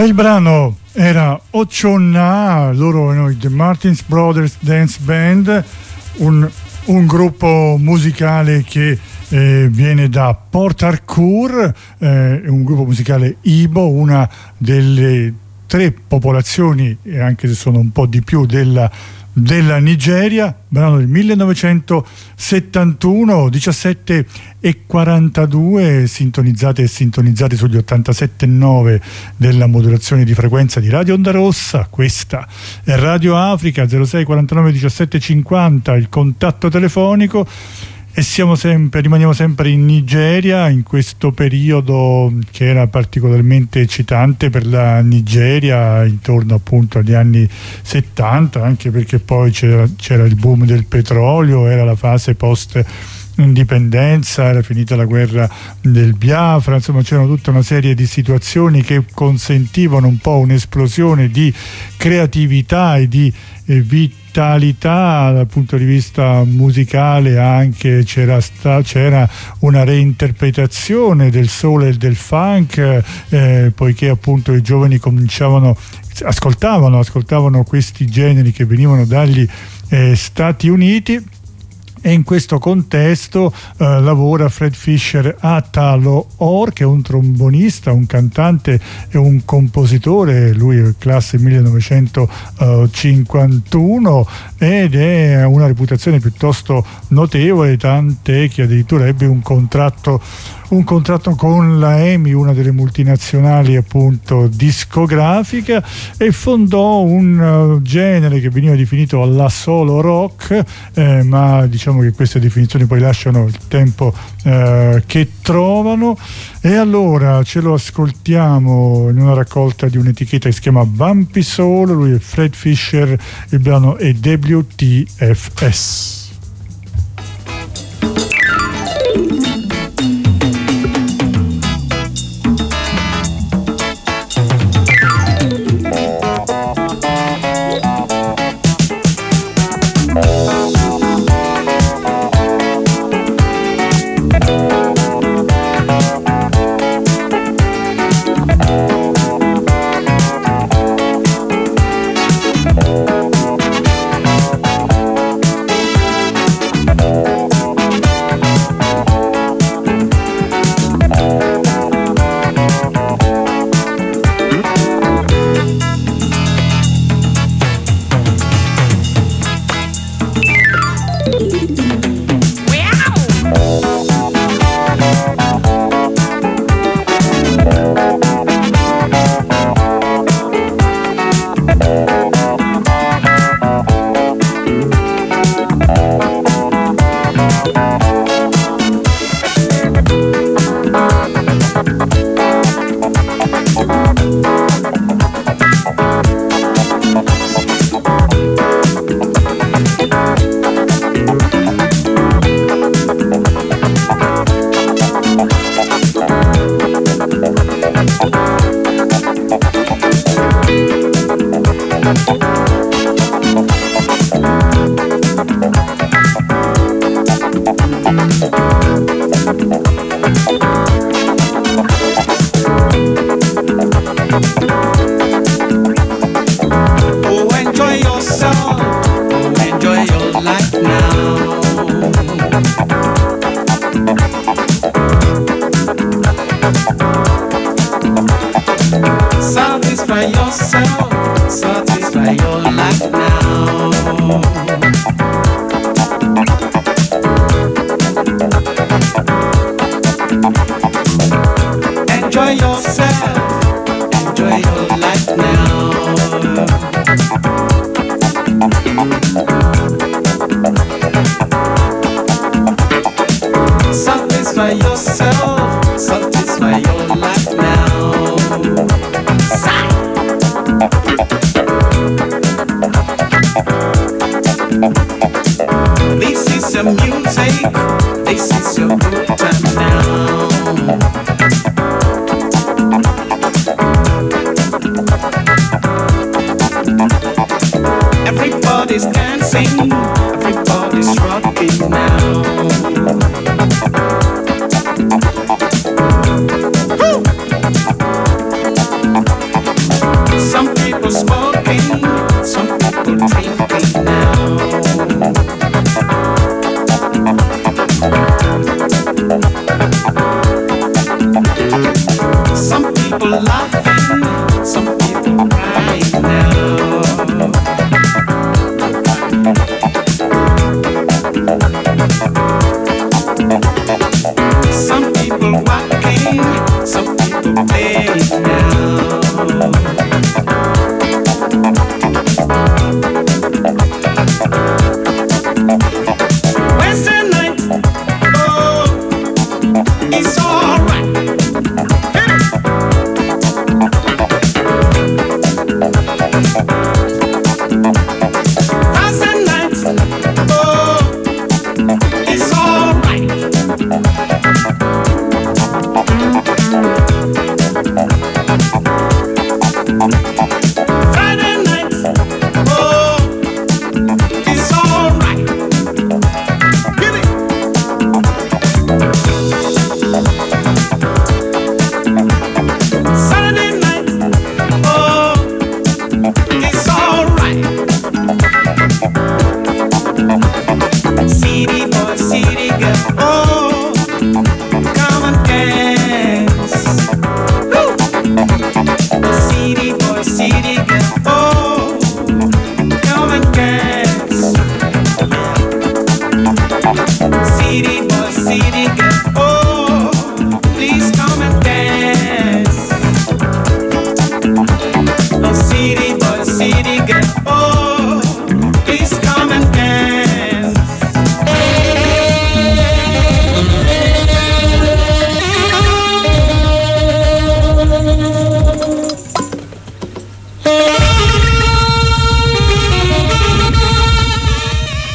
Il brano era Ochonna, loro erano i The Martins Brothers Dance Band, un gruppo musicale che viene da Port Harcourt, un gruppo musicale Ibo, una delle 3 popolazioni, e anche se sono un po' di più, della Nigeria. Brano del 1971, 17:42, sintonizzate e sintonizzati sugli 87,9 della modulazione di frequenza di Radio Onda Rossa. Questa è Radio Africa, 06 49 17 50 il contatto telefonico. E rimaniamo sempre in Nigeria, in questo periodo che era particolarmente eccitante per la Nigeria, intorno appunto agli anni 70, anche perché poi c'era il boom del petrolio, era la fase post indipendenza, era finita la guerra del Biafra, insomma c'erano tutta una serie di situazioni che consentivano un po' un'esplosione di creatività e di vitalità dal punto di vista musicale. Anche c'era una reinterpretazione del soul e del funk, poiché appunto i giovani ascoltavano questi generi che venivano dagli Stati Uniti. E in questo contesto lavora Fred Fisher Atalo Or, che è un trombonista, un cantante e un compositore. Lui è classe 1951 ed è una reputazione piuttosto notevole, tant'è che addirittura ebbe un contratto con la EMI, una delle multinazionali appunto discografica, e fondò un genere che veniva definito la solo rock, ma diciamo che queste definizioni poi lasciano il tempo che trovano. E allora ce lo ascoltiamo in una raccolta di un'etichetta che si chiama Bumpy Soul. Lui è Fred Fisher, il brano è WTFS.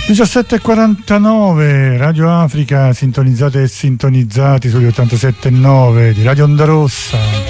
17:49, Radio Africa, sintonizzate e sintonizzati sugli 87.9 di Radio Onda Rossa.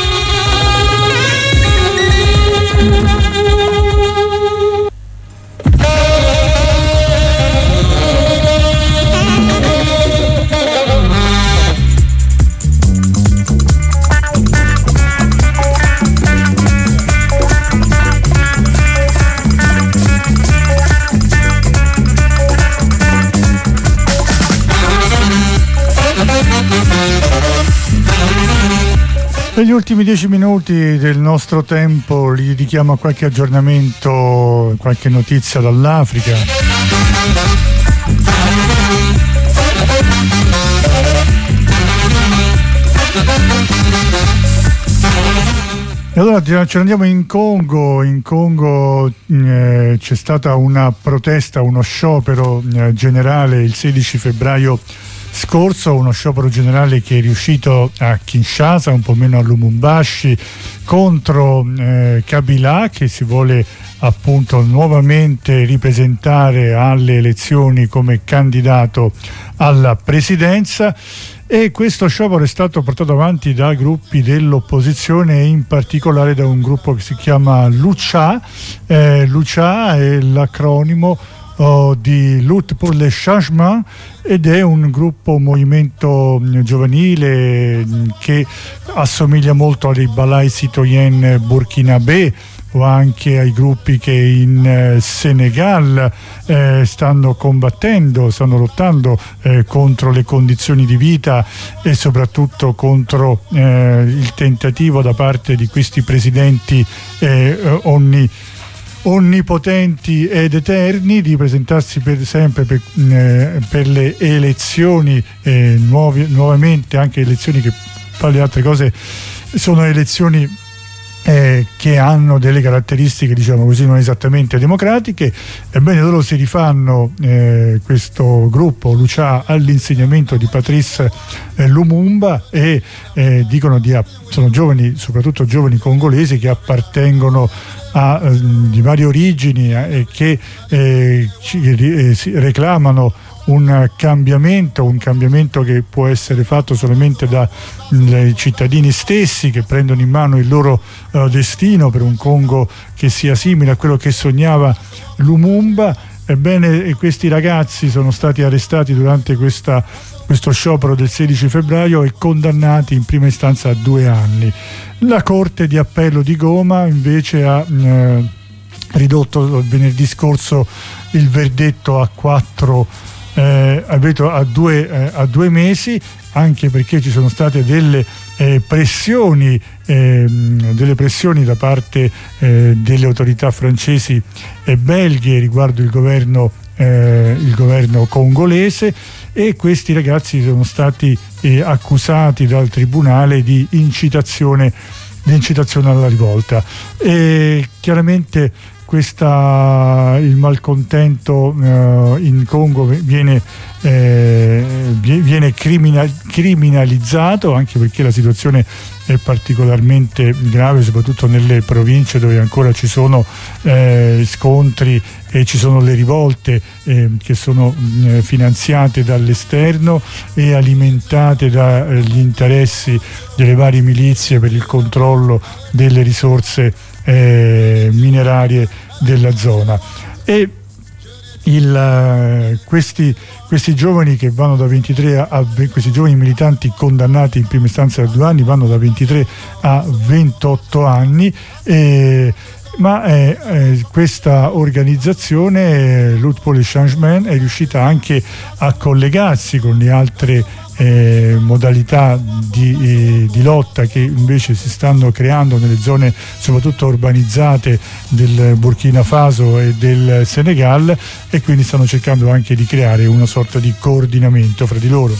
Negli ultimi 10 minuti del nostro tempo li dedichiamo a qualche aggiornamento, qualche notizia dall'Africa. E allora ci andiamo in Congo. In Congo c'è stata una protesta, uno sciopero generale il 16 febbraio scorso, uno sciopero generale che è riuscito a Kinshasa, un po' meno a Lubumbashi, contro Kabila, che si vuole appunto nuovamente ripresentare alle elezioni come candidato alla presidenza. E questo sciopero è stato portato avanti da gruppi dell'opposizione e in particolare da un gruppo che si chiama Lucha. Lucha è l'acronimo di Lutte pour le Changement ed è un movimento giovanile che assomiglia molto ai Balai Citoyen burkinabè o anche ai gruppi che in Senegal stanno lottando contro le condizioni di vita e soprattutto contro il tentativo da parte di questi presidenti onnipotenti ed eterni di presentarsi per sempre per le elezioni nuovamente, anche elezioni che, tra le altre cose, sono elezioni che hanno delle caratteristiche, diciamo così, non esattamente democratiche. Ebbene, loro si rifanno, questo gruppo Lucha, all'insegnamento di Patrice Lumumba e dicono sono giovani, soprattutto giovani congolesi che appartengono di varie origini e che reclamano un cambiamento che può essere fatto solamente dai cittadini stessi, che prendono in mano il loro destino per un Congo che sia simile a quello che sognava Lumumba. Ebbene, questi ragazzi sono stati arrestati durante questo sciopero del 16 febbraio e condannati in prima istanza a 2 anni. La Corte di Appello di Goma invece ha ridotto venerdì scorso il verdetto a 2 mesi, anche perché ci sono state delle pressioni da parte delle autorità francesi e belghe riguardo il governo congolese, e questi ragazzi sono stati accusati dal tribunale di incitazione alla rivolta. E chiaramente il malcontento in Congo viene criminalizzato, anche perché la situazione è particolarmente grave, soprattutto nelle province dove ancora ci sono scontri e ci sono le rivolte che sono finanziate dall'esterno e alimentate dagli interessi delle varie milizie per il controllo delle risorse minerarie della zona. E questi giovani che vanno da 23 questi giovani militanti condannati in prima istanza da 2 anni vanno da 23 a 28 anni, ma questa organizzazione Lutte pour le Changement è riuscita anche a collegarsi con le altre modalità di lotta che invece si stanno creando nelle zone soprattutto urbanizzate del Burkina Faso e del Senegal, e quindi stanno cercando anche di creare una sorta di coordinamento fra di loro.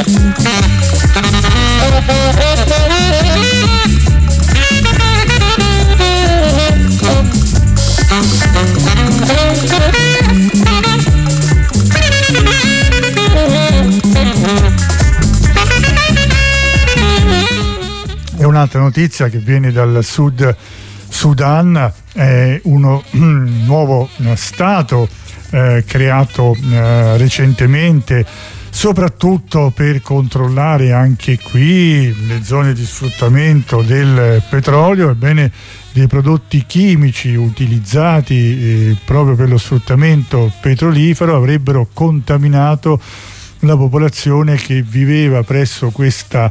E un'altra notizia che viene dal Sud Sudan, è uno nuovo stato creato recentemente, soprattutto per controllare anche qui le zone di sfruttamento del petrolio. Ebbene, dei prodotti chimici utilizzati proprio per lo sfruttamento petrolifero avrebbero contaminato la popolazione che viveva presso questo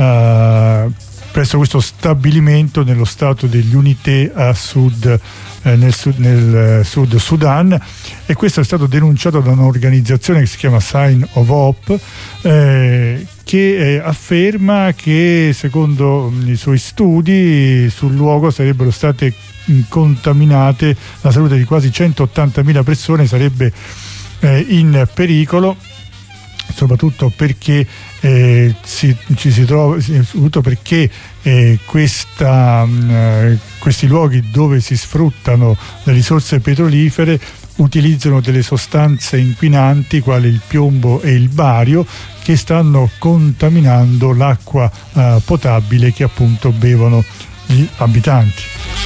stabilimento nello stato degli Unité a sud, nel Sud Sudan, e questo è stato denunciato da un'organizzazione che si chiama Sign of Hope, che afferma che secondo i suoi studi sul luogo sarebbero state contaminate, la salute di quasi 180.000 persone sarebbe in pericolo, soprattutto perché questi luoghi dove si sfruttano le risorse petrolifere utilizzano delle sostanze inquinanti quali il piombo e il bario, che stanno contaminando l'acqua potabile che appunto bevono gli abitanti.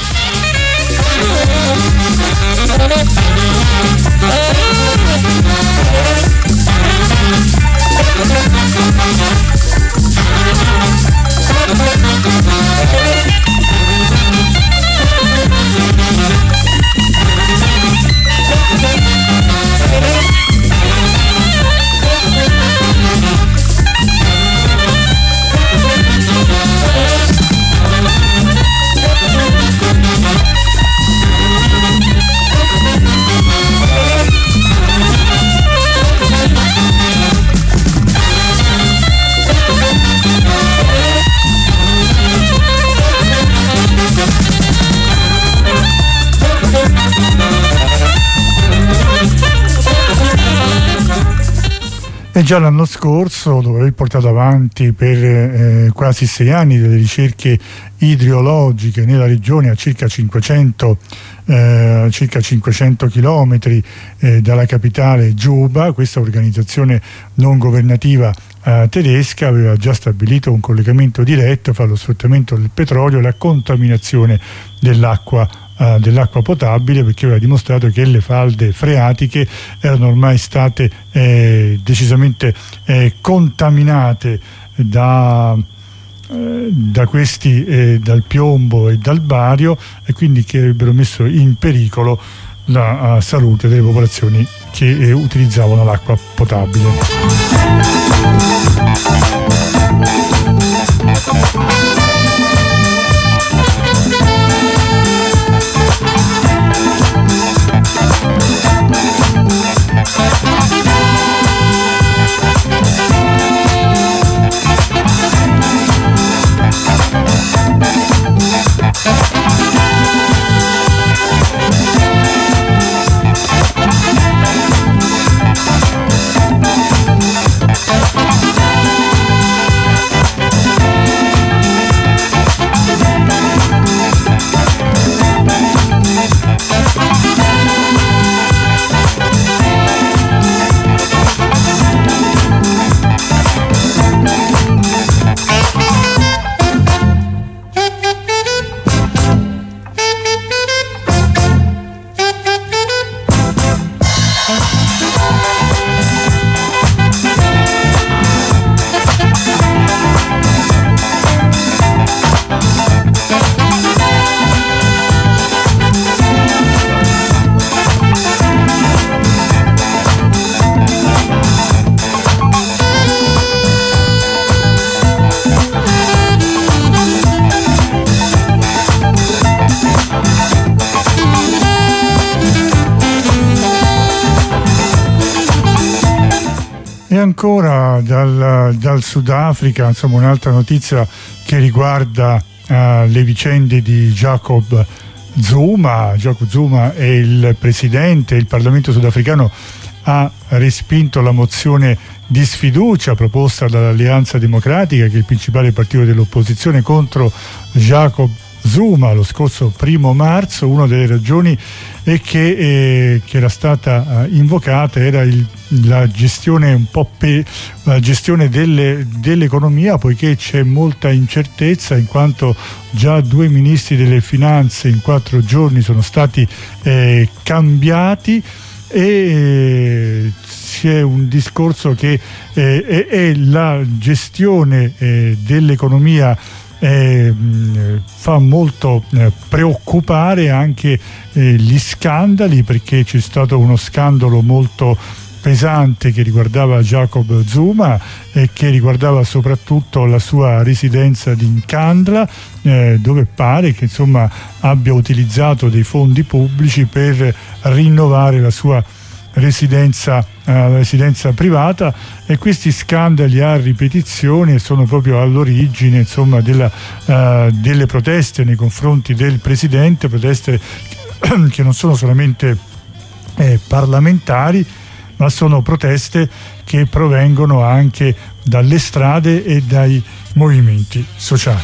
E già l'anno scorso, dopo aver portato avanti per quasi 6 anni delle ricerche idrogeologiche nella regione a circa 500 chilometri dalla capitale Giuba, questa organizzazione non governativa tedesca aveva già stabilito un collegamento diretto fra lo sfruttamento del petrolio e la contaminazione dell'acqua potabile, perché aveva dimostrato che le falde freatiche erano ormai state decisamente contaminate dal piombo e dal bario, e quindi che avrebbero messo in pericolo la salute delle popolazioni che utilizzavano l'acqua potabile. E ancora dal Sudafrica, insomma, un'altra notizia che riguarda le vicende di Jacob Zuma. Jacob Zuma è il presidente, il Parlamento sudafricano ha respinto la mozione di sfiducia proposta dall'Alleanza Democratica, che è il principale partito dell'opposizione, contro Jacob Zuma lo scorso 1 marzo. Una delle ragioni è che era stata invocata era la gestione la gestione dell'economia, poiché c'è molta incertezza, in quanto già 2 ministri delle finanze in 4 giorni sono stati cambiati, e c'è un discorso che è la gestione dell'economia fa molto preoccupare anche gli scandali, perché c'è stato uno scandalo molto pesante che riguardava Jacob Zuma e che riguardava soprattutto la sua residenza di Nkandla, dove pare che insomma abbia utilizzato dei fondi pubblici per rinnovare la sua residenza privata, e questi scandali a ripetizione sono proprio all'origine insomma delle proteste nei confronti del presidente, proteste che non sono solamente parlamentari, ma sono proteste che provengono anche dalle strade e dai movimenti sociali.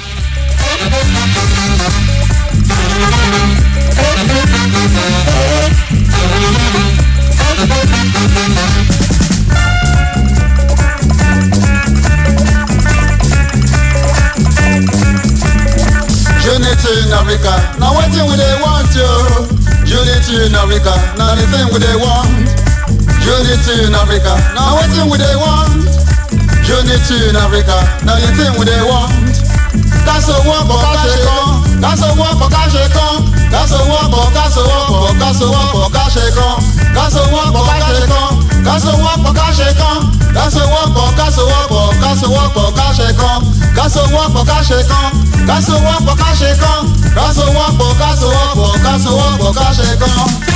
Unity in Africa, now what thing would they want you? Unity in Africa, now the thing would they want. Unity in Africa, now what thing would they want? Unity in Africa, now the thing would they want. That's a walk for Kashekon, that's a walk for Kashekon, that's a walk for Kashekon, that's a walk for Kashekon, that's a walk for Kashekon, that's a walk for Kashekon, that's a walk for Kashekon, that's a walk for Kashekon, that's a walk for Kashekon, that's a walk for Kashekon, that's a walk for Kashekon, that's a walk for Kashekon.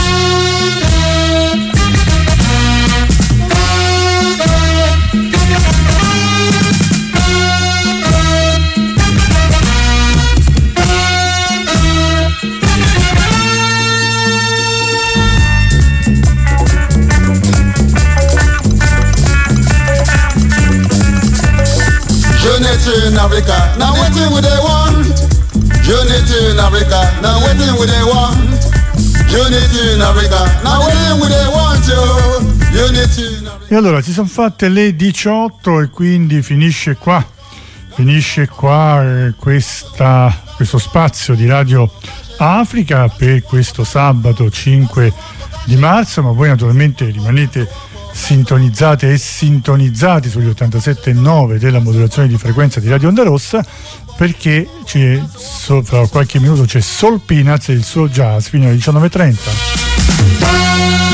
Unity in Africa, now waiting with they want. Unity in Africa, now waiting with they want. Unity in Africa, now waiting with they want you. Unity in Africa. E allora ci sono fatte le 18 e quindi finisce qua questo spazio di Radio Africa per questo sabato 5 di marzo, ma voi naturalmente rimanete sintonizzate e sintonizzati sugli 87.9 della modulazione di frequenza di Radio Onda Rossa, perché fra qualche minuto c'è Soul Peanuts e il suo jazz fino alle 19.30.